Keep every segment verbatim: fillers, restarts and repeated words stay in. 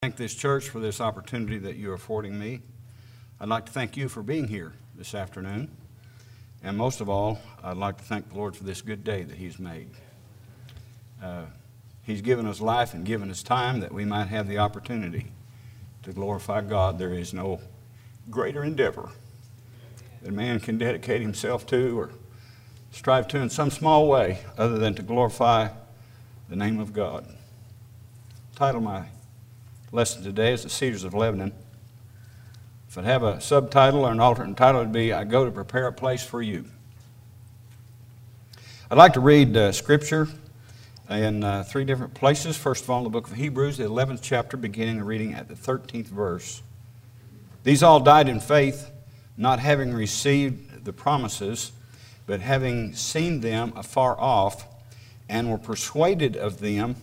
Thank this church for this opportunity that you're affording me. I'd like to thank you for being here this afternoon. And most of all, I'd like to thank the Lord for this good day that He's made. Uh, he's given us life and given us time that we might have the opportunity to glorify God. There is no greater endeavor that man can dedicate himself to or strive to in some small way other than to glorify the name of God. The title of my lesson today is The Cedars of Lebanon. If I'd have a subtitle or an alternate title, it would be, I Go to Prepare a Place for You. I'd like to read uh, Scripture in uh, three different places. First of all, in the book of Hebrews, the eleventh chapter, beginning the reading at the thirteenth verse. These all died in faith, not having received the promises, but having seen them afar off, and were persuaded of them,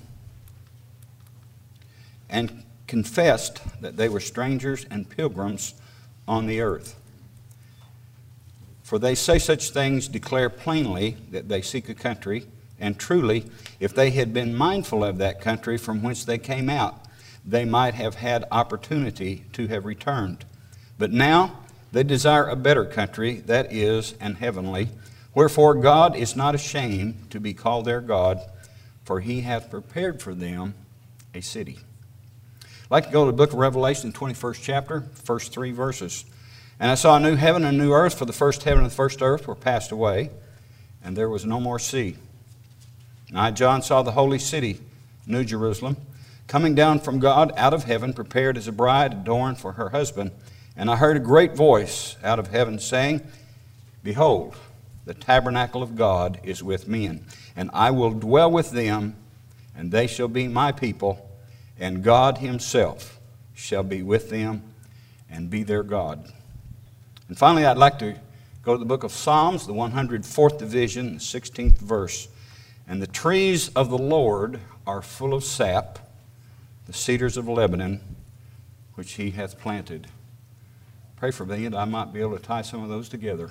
and confessed that they were strangers and pilgrims on the earth. For they say such things, declare plainly that they seek a country, and truly, if they had been mindful of that country from whence they came out, they might have had opportunity to have returned. But now they desire a better country, that is, an heavenly. Wherefore God is not ashamed to be called their God, for He hath prepared for them a city. I'd like to go to the book of Revelation, twenty-first chapter, first three verses. And I saw a new heaven and a new earth, for the first heaven and the first earth were passed away, and there was no more sea. And I, John, saw the holy city, New Jerusalem, coming down from God out of heaven, prepared as a bride adorned for her husband. And I heard a great voice out of heaven saying, Behold, the tabernacle of God is with men, and I will dwell with them, and they shall be my people, and God Himself shall be with them and be their God. And finally, I'd like to go to the book of Psalms, the one hundred fourth division, the sixteenth verse. And the trees of the Lord are full of sap, the cedars of Lebanon, which He hath planted. Pray for me that I might be able to tie some of those together.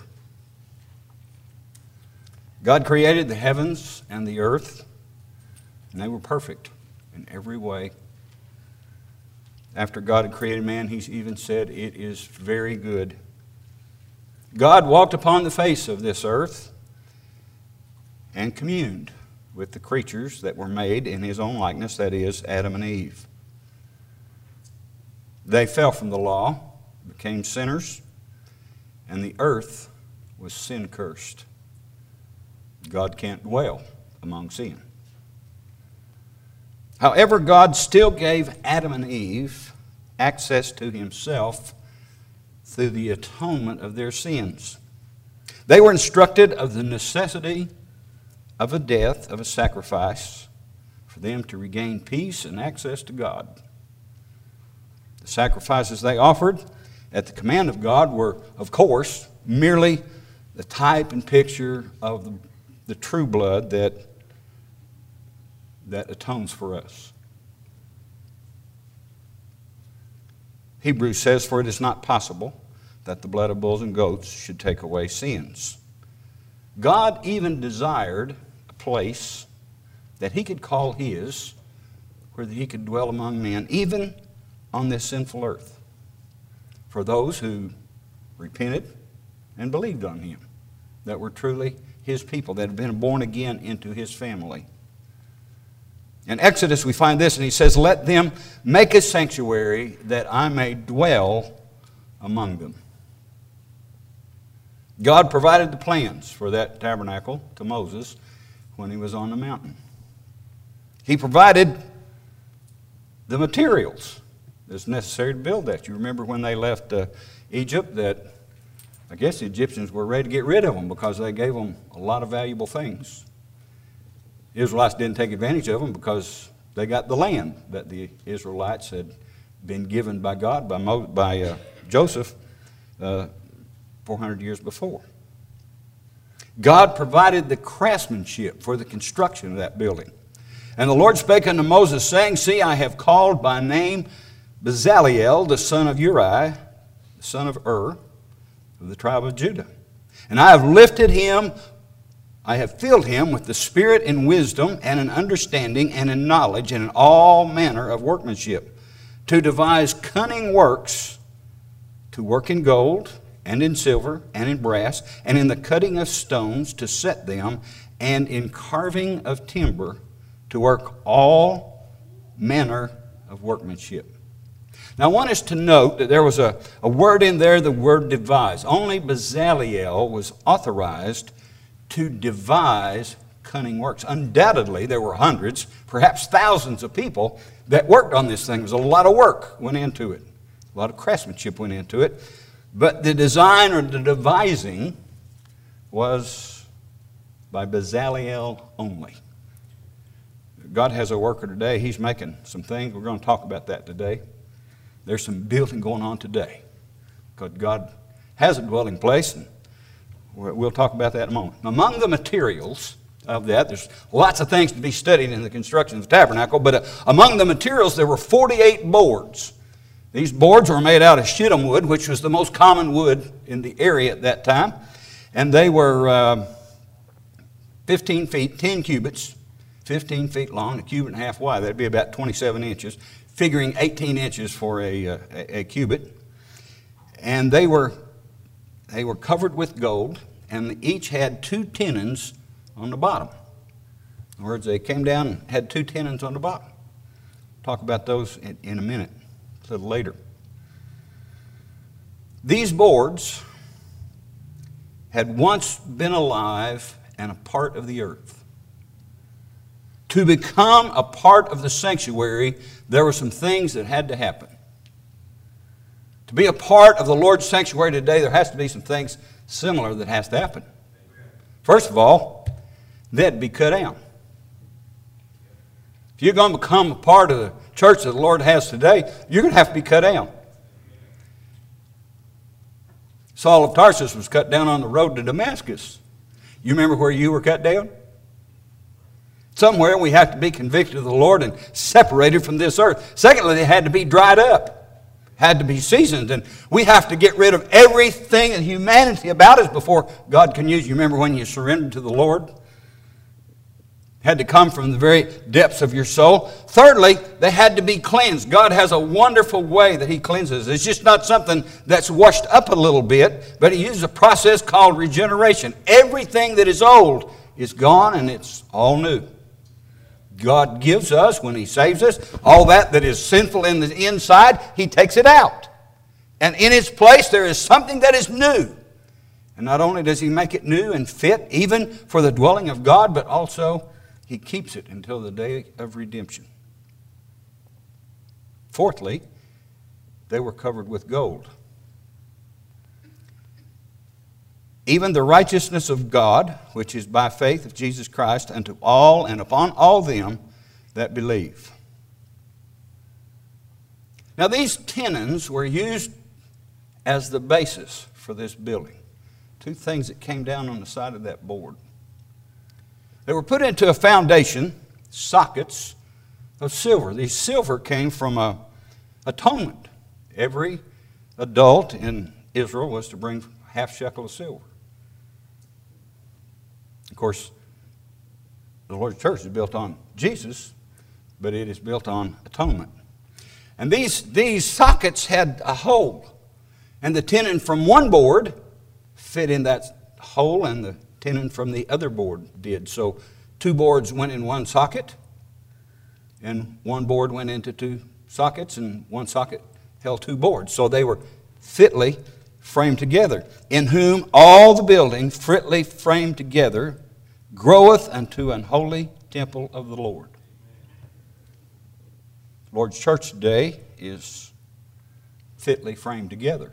God created the heavens and the earth, and they were perfect in every way. After God had created man, He even said, it is very good. God walked upon the face of this earth and communed with the creatures that were made in His own likeness, that is, Adam and Eve. They fell from the law, became sinners, and the earth was sin-cursed. God can't dwell among sin. However, God still gave Adam and Eve access to Himself through the atonement of their sins. They were instructed of the necessity of a death, of a sacrifice, for them to regain peace and access to God. The sacrifices they offered at the command of God were, of course, merely the type and picture of the, the true blood that that atones for us. Hebrews says, for it is not possible that the blood of bulls and goats should take away sins. God even desired a place that He could call His, where He could dwell among men, even on this sinful earth, for those who repented and believed on Him, that were truly His people, that had been born again into His family. In Exodus we find this, and He says, let them make a sanctuary that I may dwell among them. God provided the plans for that tabernacle to Moses when he was on the mountain. He provided the materials that's necessary to build that. You remember when they left uh, Egypt that I guess the Egyptians were ready to get rid of them because they gave them a lot of valuable things. The Israelites didn't take advantage of them because they got the land that the Israelites had been given by God, by, Mo, by uh, Joseph, uh, four hundred years before. God provided the craftsmanship for the construction of that building. And the Lord spake unto Moses, saying, See, I have called by name Bezaleel, the son of Uri, the son of Ur, of the tribe of Judah. And I have lifted him I have filled him with the Spirit and wisdom and in understanding and in knowledge and in all manner of workmanship, to devise cunning works, to work in gold, and in silver, and in brass, and in the cutting of stones to set them, and in carving of timber to work all manner of workmanship. Now I want us to note that there was a, a word in there, the word devise. Only Bezaleel was authorized to devise cunning works. Undoubtedly, there were hundreds, perhaps thousands of people that worked on this thing. There was a lot of work went into it. A lot of craftsmanship went into it. But the design or the devising was by Bezaleel only. God has a worker today. He's making some things. We're going to talk about that today. There's some building going on today. Because God has a dwelling place, and we'll talk about that in a moment. Among the materials of that, there's lots of things to be studied in the construction of the tabernacle, but uh, among the materials there were forty-eight boards. These boards were made out of shittim wood, which was the most common wood in the area at that time. And they were uh, fifteen feet, ten cubits, fifteen feet long, a cubit and a half wide. That'd be about twenty-seven inches, figuring eighteen inches for a, uh, a, a cubit. And they were, they were covered with gold, and each had two tenons on the bottom. In other words, they came down and had two tenons on the bottom. Talk about those in, in a minute, a little later. These boards had once been alive and a part of the earth. To become a part of the sanctuary, there were some things that had to happen. To be a part of the Lord's sanctuary today, there has to be some things similar that has to happen. First of all, they'd be cut down. If you're going to become a part of the church that the Lord has today, you're going to have to be cut down. Saul of Tarsus was cut down on the road to Damascus. You remember where you were cut down? Somewhere we have to be convicted of the Lord and separated from this earth. Secondly, they had to be dried up, had to be seasoned, and we have to get rid of everything in humanity about us before God can use you. Remember when you surrendered to the Lord? Had to come from the very depths of your soul. Thirdly, they had to be cleansed. God has a wonderful way that He cleanses. It's just not something that's washed up a little bit, but He uses a process called regeneration. Everything that is old is gone and it's all new. God gives us, when He saves us, all that that is sinful in the inside, He takes it out. And in its place there is something that is new. And not only does He make it new and fit, even for the dwelling of God, but also He keeps it until the day of redemption. Fourthly, they were covered with gold. Even the righteousness of God, which is by faith of Jesus Christ, unto all and upon all them that believe. Now these tenons were used as the basis for this building. Two things that came down on the side of that board. They were put into a foundation, sockets of silver. These silver came from a atonement. Every adult in Israel was to bring half shekel of silver. Of course, the Lord's church is built on Jesus, but it is built on atonement. And these, these sockets had a hole, and the tenon from one board fit in that hole, and the tenon from the other board did. So two boards went in one socket, and one board went into two sockets, and one socket held two boards. So they were fitly framed together, in whom all the building fitly framed together groweth unto an holy temple of the Lord. The Lord's church today is fitly framed together.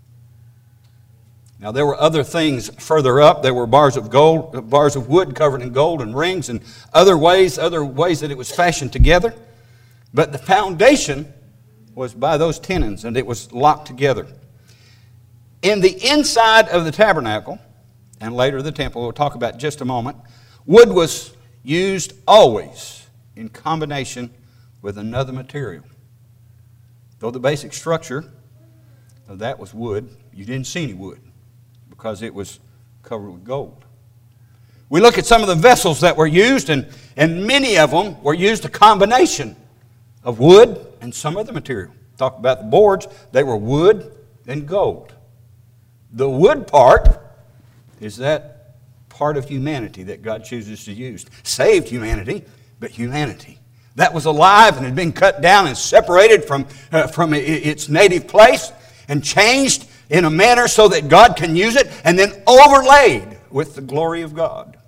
Now there were other things further up. There were bars of gold, bars of wood covered in gold and rings, and other ways, other ways that it was fashioned together. But the foundation was by those tenons, and it was locked together. In the inside of the tabernacle, and later the temple, we'll talk about in just a moment, wood was used always in combination with another material. Though the basic structure of that was wood, you didn't see any wood because it was covered with gold. We look at some of the vessels that were used, and, and many of them were used a combination of wood and some other material. Talk about the boards. They were wood and gold. The wood part is that part of humanity that God chooses to use. Saved humanity, but humanity. That was alive and had been cut down and separated from, uh, from its native place and changed in a manner so that God can use it, and then overlaid with the glory of God.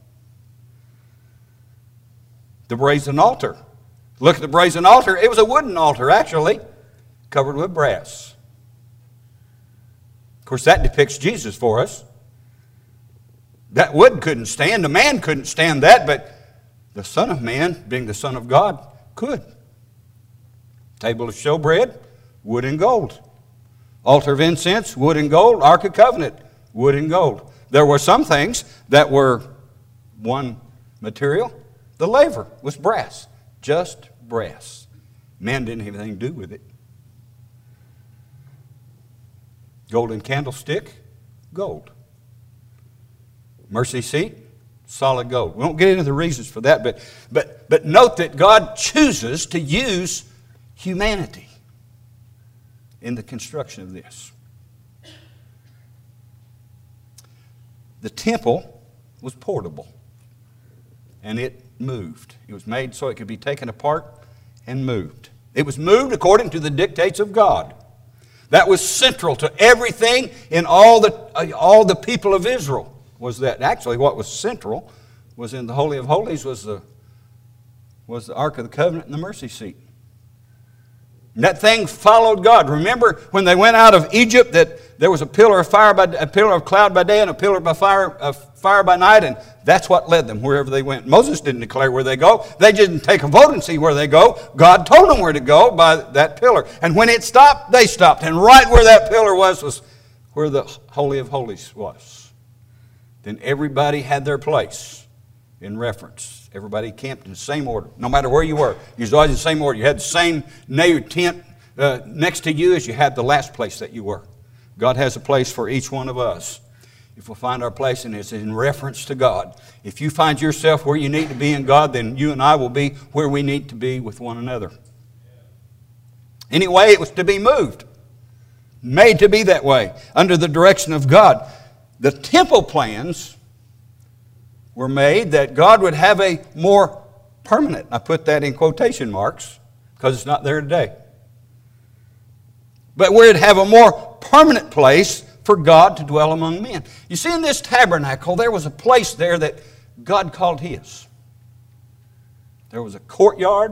The brazen altar. Look at the brazen altar. It was a wooden altar, actually, covered with brass. Of course, that depicts Jesus for us. That wood couldn't stand. A man couldn't stand that, but the Son of Man, being the Son of God, could. Table of showbread, wood and gold. Altar of incense, wood and gold. Ark of Covenant, wood and gold. There were some things that were one material. The laver was brass, just brass. Man didn't have anything to do with it. Golden candlestick, gold. Mercy seat, solid gold. We won't get into the reasons for that, but, but, but note that God chooses to use humanity in the construction of this. The temple was portable, and it moved. It was made so it could be taken apart and moved. It was moved according to the dictates of God. That was central to everything in all the, uh, all the people of Israel. Was that actually what was central was in the Holy of Holies was the, was the Ark of the Covenant and the mercy seat. And that thing followed God. Remember when they went out of Egypt that there was a pillar of fire by a pillar of cloud by day and a pillar by fire of fire by night, and that's what led them wherever they went. Moses didn't declare where they go. They didn't take a vote and see where they go. God told them where to go by that pillar. And when it stopped, they stopped. And right where that pillar was was where the Holy of Holies was. Then everybody had their place in reference. Everybody camped in the same order. No matter where you were, you was always in the same order. You had the same tent uh, next to you as you had the last place that you were. God has a place for each one of us. If we'll find our place in it, it's in reference to God. If you find yourself where you need to be in God, then you and I will be where we need to be with one another. Anyway, it was to be moved. Made to be that way, under the direction of God. The temple plans were made that God would have a more permanent, I put that in quotation marks because it's not there today, but where it'd have a more permanent place for God to dwell among men. You see, in this tabernacle, there was a place there that God called His. There was a courtyard,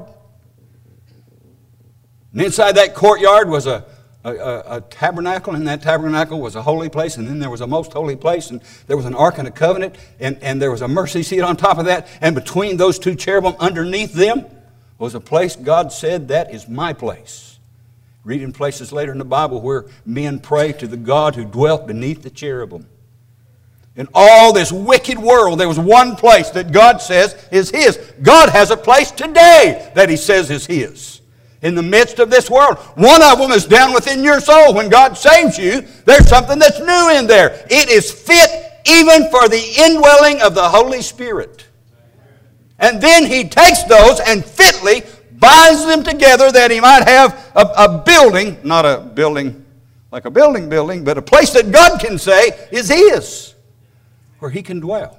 and inside that courtyard was a A, a, a tabernacle, and that tabernacle was a holy place, and then there was a most holy place, and there was an Ark and a Covenant, and, and there was a mercy seat on top of that, and between those two cherubim, underneath them, was a place God said, that is my place. Read in places later in the Bible where men pray to the God who dwelt beneath the cherubim. In all this wicked world, there was one place that God says is His. God has a place today that He says is His. In the midst of this world. One of them is down within your soul. When God saves you, there's something that's new in there. It is fit even for the indwelling of the Holy Spirit. And then He takes those and fitly binds them together that He might have a, a building, not a building like a building building, but a place that God can say is His, where He can dwell.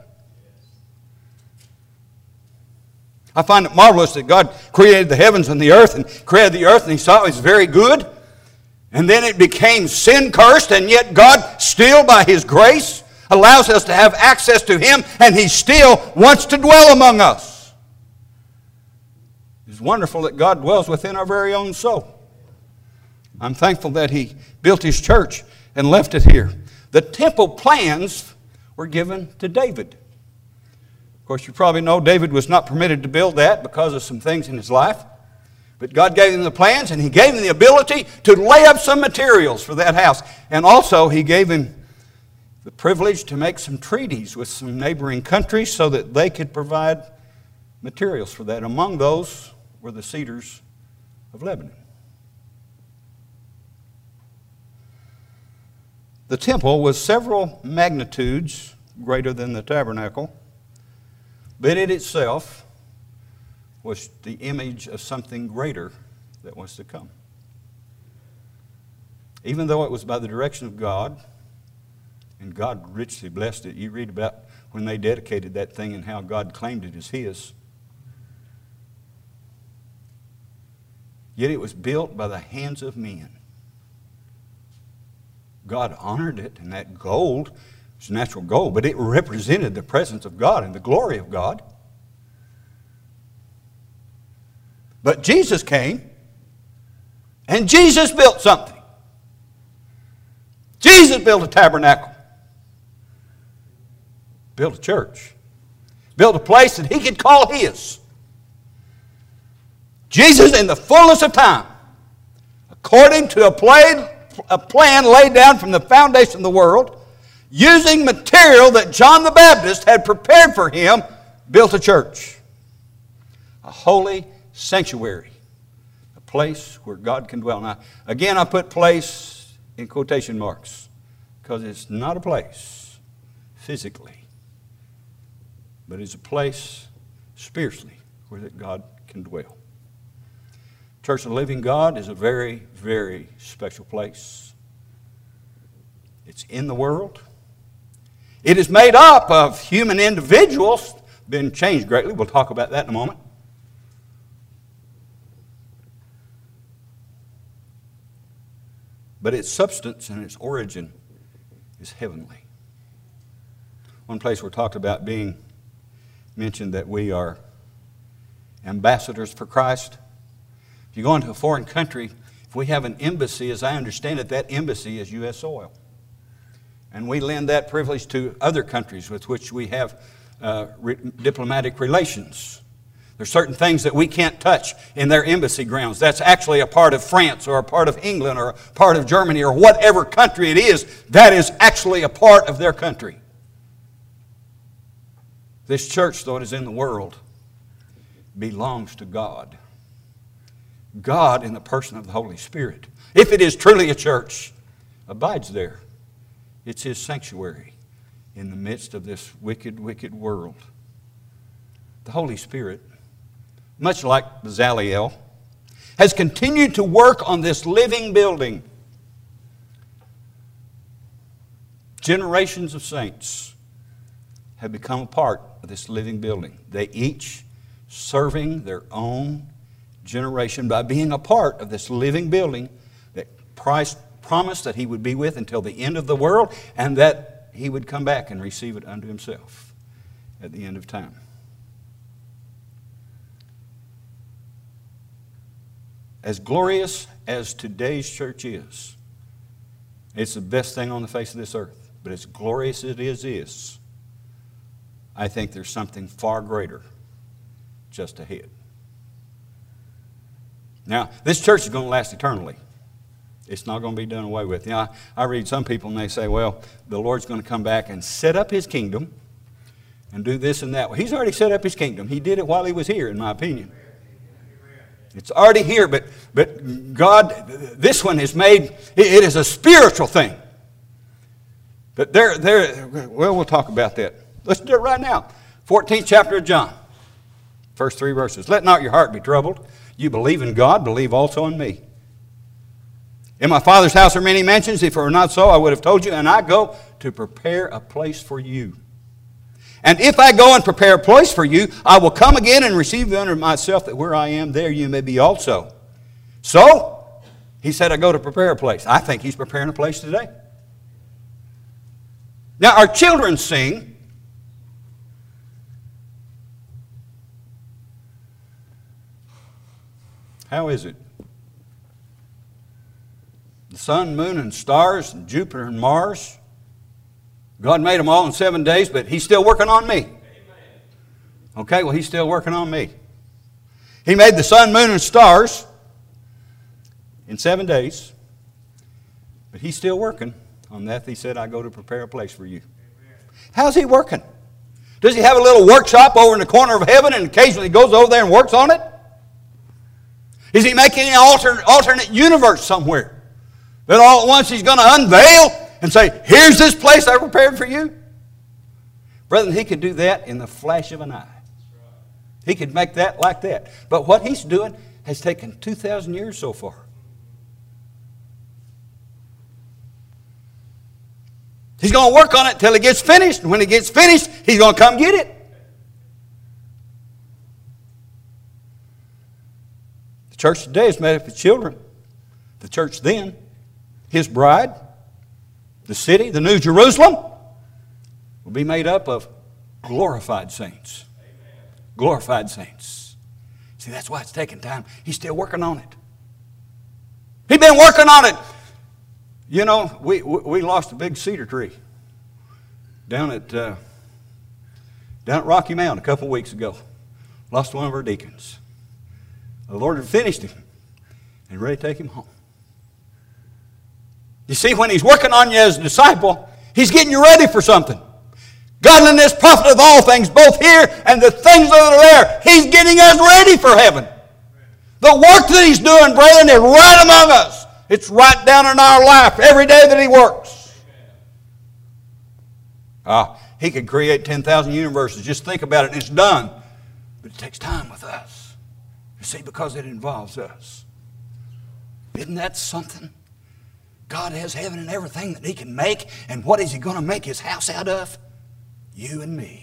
I find it marvelous that God created the heavens and the earth and created the earth and He saw it was very good. And then it became sin-cursed, and yet God still, by His grace, allows us to have access to Him, and He still wants to dwell among us. It's wonderful that God dwells within our very own soul. I'm thankful that He built His church and left it here. The temple plans were given to David. Of course, you probably know David was not permitted to build that because of some things in his life. But God gave him the plans, and He gave him the ability to lay up some materials for that house. And also, He gave him the privilege to make some treaties with some neighboring countries so that they could provide materials for that. Among those were the cedars of Lebanon. The temple was several magnitudes greater than the tabernacle, but it itself was the image of something greater that was to come. even though it was by the direction of God, and God richly blessed it. You read about when they dedicated that thing and how God claimed it as His. Yet it was built by the hands of men. God honored it, and that gold was natural gold, but it represented the presence of God and the glory of God. But Jesus came, and Jesus built something. Jesus built a tabernacle, built a church, built a place that He could call His. Jesus, in the fullness of time, according to a plan, a plan laid down from the foundation of the world, using material that John the Baptist had prepared for Him, built a church. A holy sanctuary. A place where God can dwell. Now, again, I put place in quotation marks because it's not a place physically, but it's a place spiritually where that God can dwell. Church of the Living God is a very, very special place. It's in the world. It is made up of human individuals, been changed greatly. We'll talk about that in a moment. But its substance and its origin is heavenly. One place we're talked about being mentioned that we are ambassadors for Christ. If you go into a foreign country, if we have an embassy, as I understand it, that embassy is U S soil. And we lend that privilege to other countries with which we have uh, re- diplomatic relations. There's certain things that we can't touch in their embassy grounds. That's actually a part of France or a part of England or a part of Germany or whatever country it is. That is actually a part of their country. This church, though it is in the world, belongs to God. God, in the person of the Holy Spirit, if it is truly a church, abides there. It's His sanctuary in the midst of this wicked, wicked world. The Holy Spirit, much like Bezaleel, has continued to work on this living building. Generations of saints have become a part of this living building. They each serving their own generation by being a part of this living building that Christ promised that He would be with until the end of the world, and that He would come back and receive it unto Himself at the end of time. As glorious as today's church is, it's the best thing on the face of this earth. But as glorious as it is, is, I think there's something far greater just ahead. Now, this church is going to last eternally. It's not going to be done away with. You know, I, I read some people and they say, well, the Lord's going to come back and set up His kingdom and do this and that. Well, He's already set up His kingdom. He did it while He was here, in my opinion. It's already here, but, but God, this one is made, it is a spiritual thing. But there, there, well, we'll talk about that. Let's do it right now. fourteenth chapter of John. First three verses. Let not your heart be troubled. You believe in God, believe also in me. In my Father's house are many mansions. If it were not so, I would have told you. And I go to prepare a place for you. And if I go and prepare a place for you, I will come again and receive you unto myself, that where I am, there you may be also. So, He said, I go to prepare a place. I think He's preparing a place today. Now, our children sing, how is it? The sun, moon, and stars, and Jupiter and Mars. God made them all in seven days, but He's still working on me. Okay, well, He's still working on me. He made the sun, moon, and stars in seven days, but He's still working on that. He said, I go to prepare a place for you. How's He working? Does He have a little workshop over in the corner of heaven and occasionally goes over there and works on it? Is He making an alternate, alternate universe somewhere that all at once He's going to unveil and say, here's this place I prepared for you? Brethren, He could do that in the flash of an eye. He could make that like that. But what He's doing has taken two thousand years so far. He's going to work on it till it gets finished. And when it gets finished, He's going to come get it. The church today is made up of children. The church then, His bride, the city, the New Jerusalem, will be made up of glorified saints. Glorified saints. See, that's why it's taking time. He's still working on it. He's been working on it. You know, we we lost a big cedar tree down at uh, down at Rocky Mount a couple of weeks ago. Lost one of our deacons. The Lord had finished him and ready to take him home. You see, when He's working on you as a disciple, He's getting you ready for something. Godliness profiteth all things, both here and the things that are there. He's getting us ready for heaven. The work that He's doing, brethren, is right among us. It's right down in our life every day that He works. Ah, He could create ten thousand universes. Just think about it, and it's done. But it takes time with us. You see, because it involves us. Isn't that something? God has heaven and everything that He can make, and what is He going to make His house out of? You and me.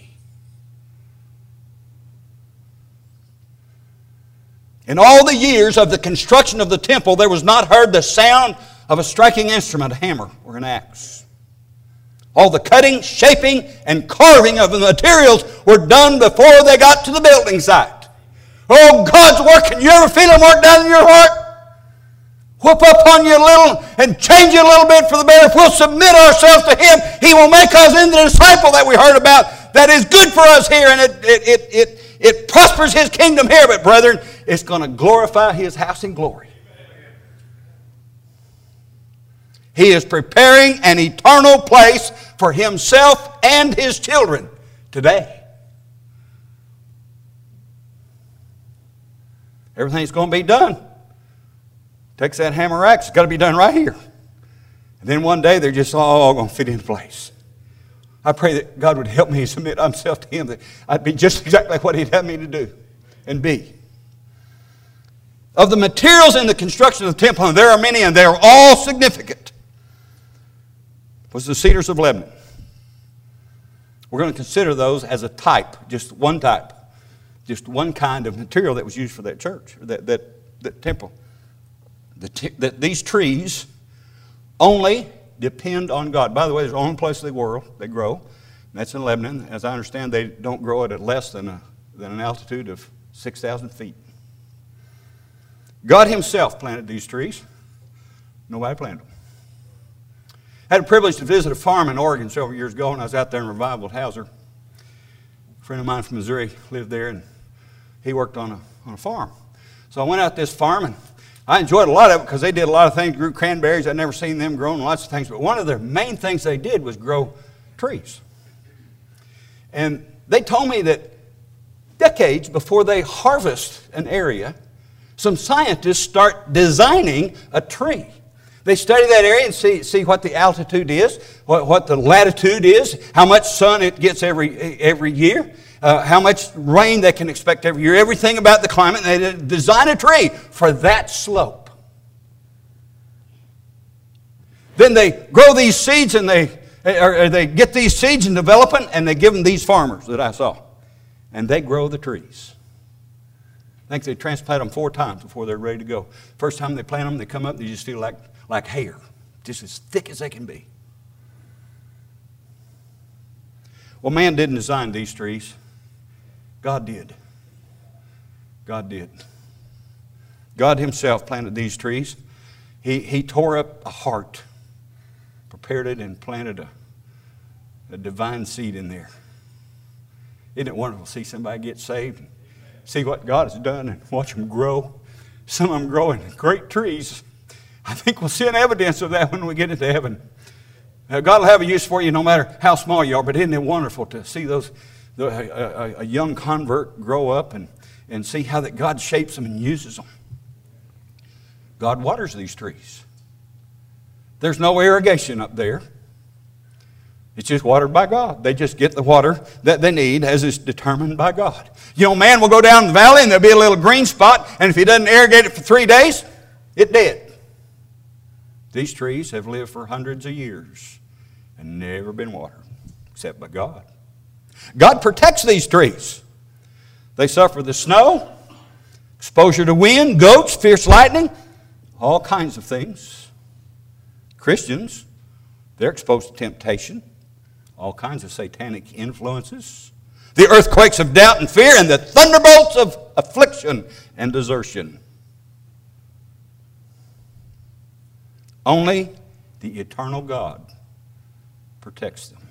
In all the years of the construction of the temple, there was not heard the sound of a striking instrument, a hammer or an axe. All the cutting, shaping, and carving of the materials were done before they got to the building site. Oh, God's working. You ever feel Him work down in your heart? Whoop up on you a little and change you a little bit for the better. If we'll submit ourselves to Him, He will make us into the disciple that we heard about. That is good for us here, and it, it, it, it, it prospers His kingdom here. But brethren, it's going to glorify His house in glory. He is preparing an eternal place for Himself and His children today. Everything's going to be done. Takes that hammer axe, it's got to be done right here. And then one day they're just all going to fit into place. I pray that God would help me submit myself to Him, that I'd be just exactly what He'd have me to do and be. Of the materials in the construction of the temple, and there are many, and they are all significant, was the cedars of Lebanon. We're going to consider those as a type, just one type, just one kind of material that was used for that church, or that, that, that temple. The t- that these trees only depend on God. By the way, there's the only place in the world they grow, and that's in Lebanon. As I understand, they don't grow it at less than, a, than an altitude of six thousand feet. God Himself planted these trees. Nobody planted them. I had a privilege to visit a farm in Oregon several years ago, and I was out there in Revival at Hauser. A friend of mine from Missouri lived there, and he worked on a, on a farm. So I went out to this farm, and I enjoyed a lot of it because they did a lot of things, grew cranberries. I'd never seen them grown, lots of things. But one of the main things they did was grow trees. And they told me that decades before they harvest an area, some scientists start designing a tree. They study that area and see, see what the altitude is, what, what the latitude is, how much sun it gets every, every year. Uh, how much rain they can expect every year, everything about the climate. And they design a tree for that slope. Then they grow these seeds and they, or they get these seeds in development and they give them these farmers that I saw. And they grow the trees. I think they transplant them four times before they're ready to go. First time they plant them, they come up, they just feel like, like hair, just as thick as they can be. Well, man didn't design these trees. God did. God did. God Himself planted these trees. He, he tore up a heart, prepared it, and planted a, a divine seed in there. Isn't it wonderful to see somebody get saved and see what God has done and watch them grow? Some of them growing great trees. I think we'll see an evidence of that when we get into heaven. Now, God will have a use for you no matter how small you are, but isn't it wonderful to see those the, a, a, a young convert grow up and, and see how that God shapes them and uses them. God waters these trees. There's no irrigation up there. It's just watered by God. They just get the water that they need as is determined by God. You know, man will go down the valley and there'll be a little green spot, and if he doesn't irrigate it for three days, it's dead. These trees have lived for hundreds of years and never been watered except by God. God protects these trees. They suffer the snow, exposure to wind, goats, fierce lightning, all kinds of things. Christians, they're exposed to temptation, all kinds of satanic influences, the earthquakes of doubt and fear, and the thunderbolts of affliction and desertion. Only the eternal God protects them.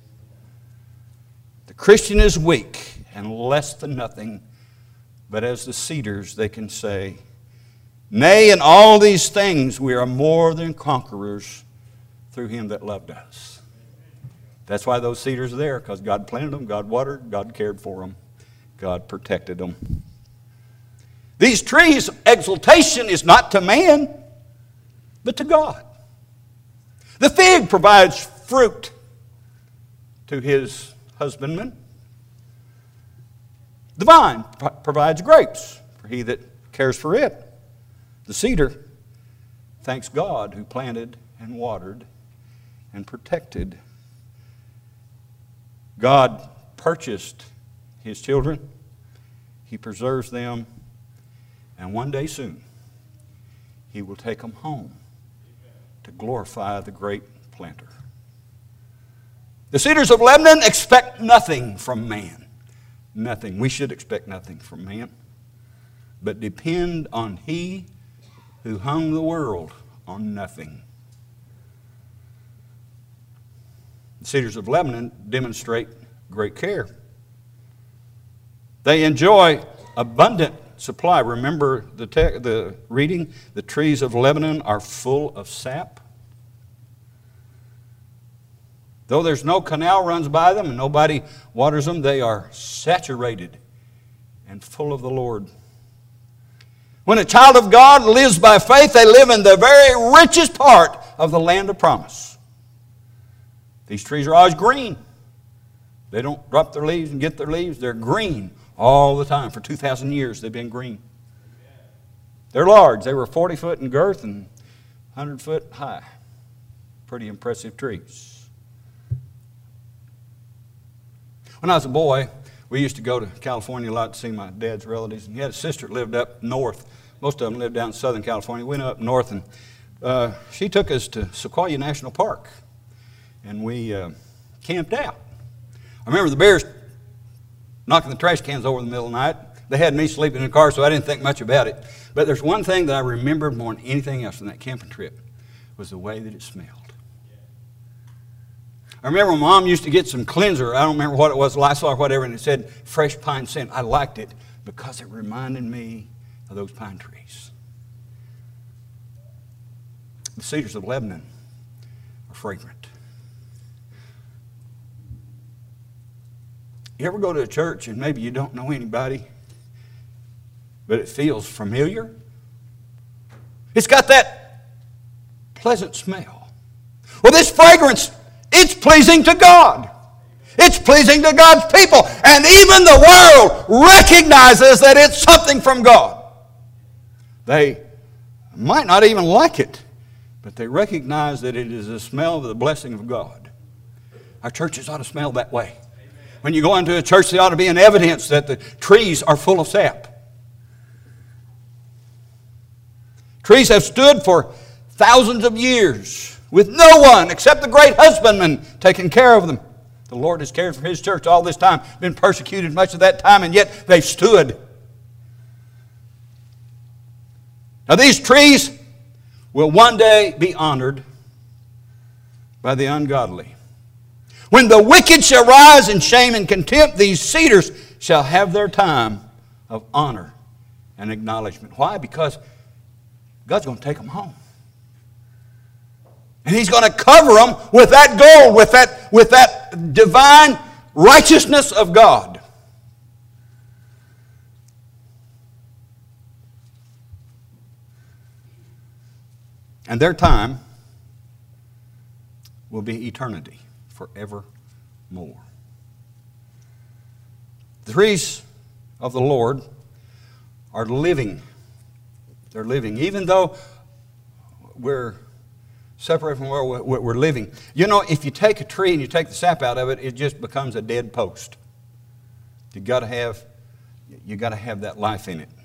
The Christian is weak and less than nothing, but as the cedars they can say, nay, in all these things we are more than conquerors through him that loved us. That's why those cedars are there, because God planted them, God watered, God cared for them, God protected them. These trees' exaltation is not to man, but to God. The fig provides fruit to his husbandman. The vine pro- provides grapes for he that cares for it. The cedar thanks God who planted and watered and protected. God purchased his children. He preserves them. And one day soon, he will take them home to glorify the great planter. The cedars of Lebanon expect nothing from man. Nothing. We should expect nothing from man, but depend on he who hung the world on nothing. The cedars of Lebanon demonstrate great care. They enjoy abundant supply. Remember the, te- the reading, the trees of Lebanon are full of sap. Though there's no canal runs by them and nobody waters them, they are saturated and full of the Lord. When a child of God lives by faith, they live in the very richest part of the land of promise. These trees are always green. They don't drop their leaves and get their leaves. They're green all the time. For two thousand years, they've been green. They're large. They were forty foot in girth and one hundred foot high. Pretty impressive trees. When I was a boy, we used to go to California a lot to see my dad's relatives. And he had a sister that lived up north. Most of them lived down in Southern California. We went up north, and uh, she took us to Sequoia National Park. And we uh, camped out. I remember the bears knocking the trash cans over in the middle of the night. They had me sleeping in the car, so I didn't think much about it. But there's one thing that I remembered more than anything else from that camping trip, was the way that it smelled. I remember my mom used to get some cleanser. I don't remember what it was, Lysol or whatever, and it said fresh pine scent. I liked it because it reminded me of those pine trees. The cedars of Lebanon are fragrant. You ever go to a church and maybe you don't know anybody, but it feels familiar? It's got that pleasant smell. Well, this fragrance, it's pleasing to God. It's pleasing to God's people. And even the world recognizes that it's something from God. They might not even like it, but they recognize that it is a smell of the blessing of God. Our churches ought to smell that way. When you go into a church, there ought to be an evidence that the trees are full of sap. Trees have stood for thousands of years with no one except the great husbandman taking care of them. The Lord has cared for his church all this time, been persecuted much of that time, and yet they've stood. Now these trees will one day be honored by the ungodly. When the wicked shall rise in shame and contempt, these cedars shall have their time of honor and acknowledgement. Why? Because God's going to take them home. And he's going to cover them with that gold, with that, with that divine righteousness of God. And their time will be eternity, forevermore. The trees of the Lord are living. They're living. Even though we're Separated from where we're living. You know, if you take a tree and you take the sap out of it, it just becomes a dead post. You got to have, you got to have that life in it.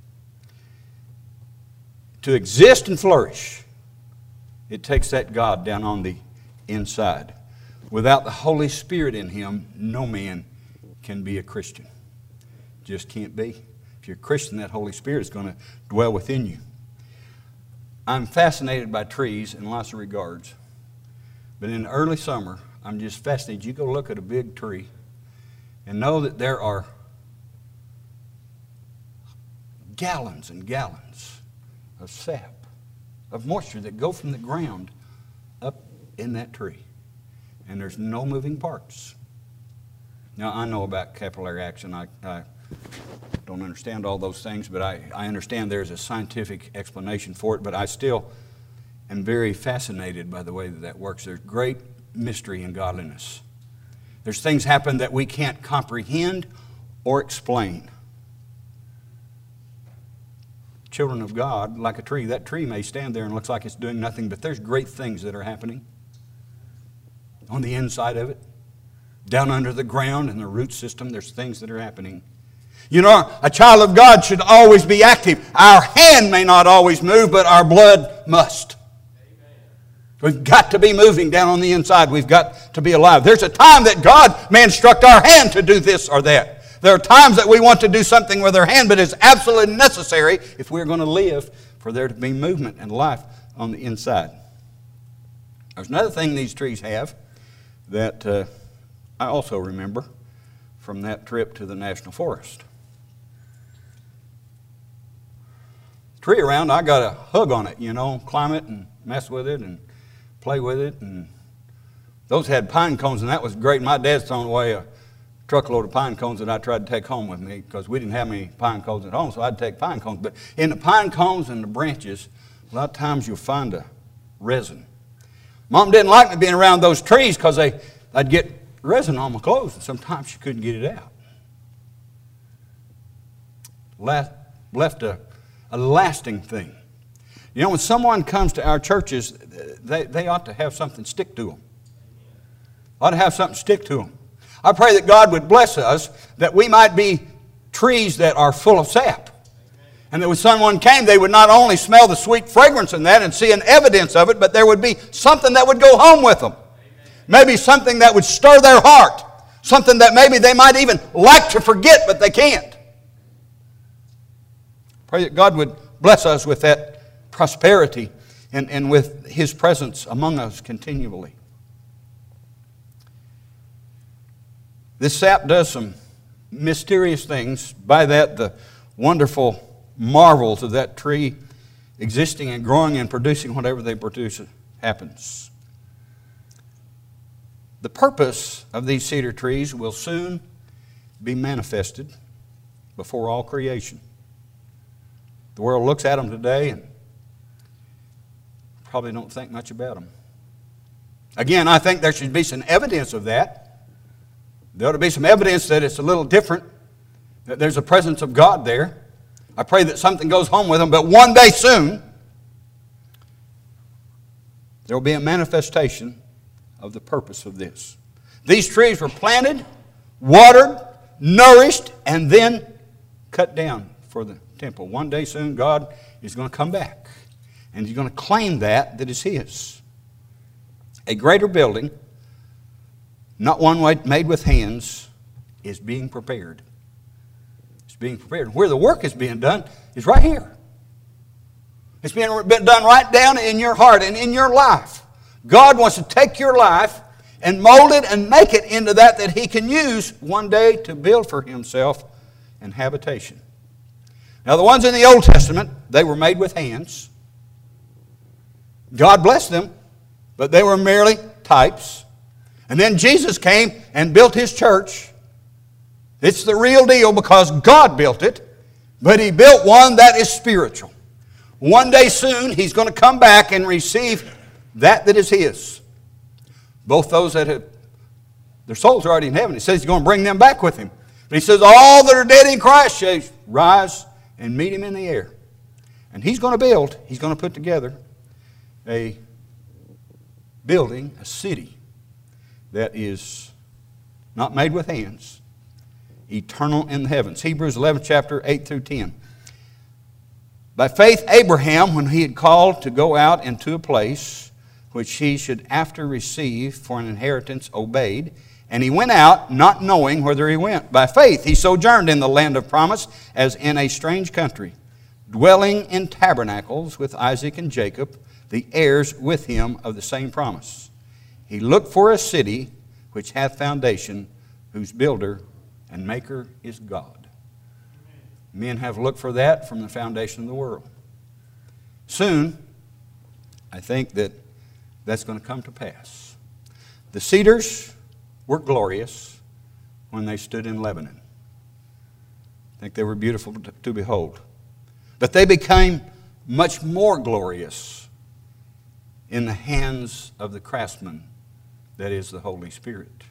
To exist and flourish, it takes that God down on the inside. Without the Holy Spirit in him, no man can be a Christian. Just can't be. If you're a Christian, that Holy Spirit is going to dwell within you. I'm fascinated by trees in lots of regards. But in the early summer, I'm just fascinated. You go look at a big tree and know that there are gallons and gallons of sap, of moisture that go from the ground up in that tree. And there's no moving parts. Now, I know about capillary action. I, I don't understand all those things, but I, I understand there's a scientific explanation for it, but I still am very fascinated by the way that that works. There's great mystery in godliness. There's things happen that we can't comprehend or explain. Children of God, like a tree, that tree may stand there and looks like it's doing nothing, but there's great things that are happening on the inside of it. Down under the ground in the root system, there's things that are happening. You know, a child of God should always be active. Our hand may not always move, but our blood must. Amen. We've got to be moving down on the inside. We've got to be alive. There's a time that God may instruct our hand to do this or that. There are times that we want to do something with our hand, but it's absolutely necessary if we're going to live for there to be movement and life on the inside. There's another thing these trees have that uh, I also remember from that trip to the National Forest. Tree around, I got a hug on it, you know, climb it and mess with it and play with it. And those had pine cones, and that was great. My dad's thrown away a truckload of pine cones that I tried to take home with me because we didn't have any pine cones at home, so I'd take pine cones. But in the pine cones and the branches, a lot of times you'll find a resin. Mom didn't like me being around those trees because they, I'd get resin on my clothes, and sometimes she couldn't get it out. Left, left a A lasting thing. You know, when someone comes to our churches, they, they ought to have something stick to them. Ought to have something stick to them. I pray that God would bless us, that we might be trees that are full of sap. And that when someone came, they would not only smell the sweet fragrance in that and see an evidence of it, but there would be something that would go home with them. Maybe something that would stir their heart. Something that maybe they might even like to forget, but they can't. Pray that God would bless us with that prosperity and, and with His presence among us continually. This sap does some mysterious things. By that, the wonderful marvels of that tree existing and growing and producing whatever they produce happens. The purpose of these cedar trees will soon be manifested before all creation. The world looks at them today and probably don't think much about them. Again, I think there should be some evidence of that. There ought to be some evidence that it's a little different, that there's a presence of God there. I pray that something goes home with them, but one day soon, there will be a manifestation of the purpose of this. These trees were planted, watered, nourished, and then cut down for the temple. One day soon, God is going to come back, and He's going to claim that that is His. A greater building, not one made with hands, is being prepared. It's being prepared. Where the work is being done is right here. It's being done right down in your heart and in your life. God wants to take your life and mold it and make it into that that He can use one day to build for Himself an habitation. Now, the ones in the Old Testament, they were made with hands. God blessed them, but they were merely types. And then Jesus came and built His church. It's the real deal because God built it, but He built one that is spiritual. One day soon, He's going to come back and receive that that is His. Both those that have, their souls are already in heaven. He says He's going to bring them back with Him. But He says all that are dead in Christ shall rise and meet Him in the air. And He's going to build, He's going to put together a building a city that is not made with hands, eternal in the heavens. Hebrews eleven, chapter eight through ten. By faith Abraham, when he had called to go out into a place which he should after receive for an inheritance, obeyed. And he went out, not knowing whither he went. By faith he sojourned in the land of promise, as in a strange country, dwelling in tabernacles with Isaac and Jacob, the heirs with him of the same promise. He looked for a city which hath foundation, whose builder and maker is God. Men have looked for that from the foundation of the world. Soon, I think that that's going to come to pass. The cedars were glorious when they stood in Lebanon. I think they were beautiful to, to behold. But they became much more glorious in the hands of the craftsman, that is the Holy Spirit.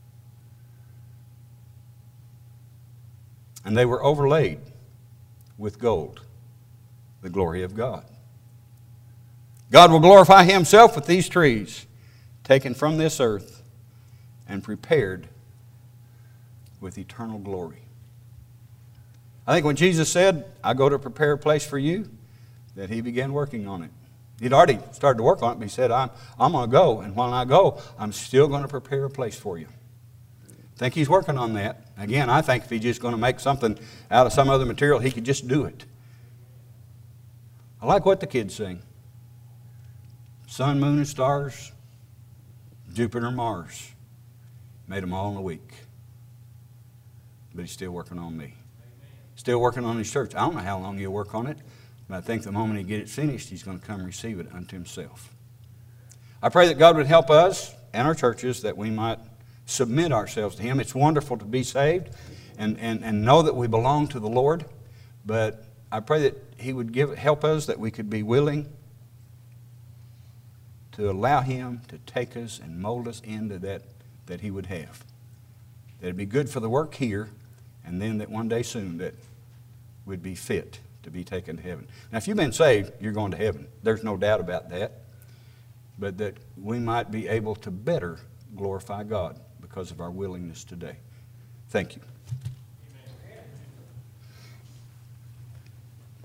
And they were overlaid with gold, the glory of God. God will glorify Himself with these trees, taken from this earth and prepared with eternal glory. I think when Jesus said, I go to prepare a place for you, that He began working on it. He'd already started to work on it, but He said, I'm, I'm going to go, and when I go, I'm still going to prepare a place for you. I think He's working on that. Again, I think if He's just going to make something out of some other material, He could just do it. I like what the kids sing. Sun, moon, and stars, Jupiter, Mars. Made them all in a week. But He's still working on me. Still working on His church. I don't know how long He'll work on it, but I think the moment He gets it finished, He's going to come receive it unto Himself. I pray that God would help us and our churches that we might submit ourselves to Him. It's wonderful to be saved and, and, and know that we belong to the Lord, but I pray that He would give help us that we could be willing to allow Him to take us and mold us into that that He would have. That it'd be good for the work here, and then that one day soon that we'd be fit to be taken to heaven. Now, if you've been saved, you're going to heaven. There's no doubt about that. But that we might be able to better glorify God because of our willingness today. Thank you.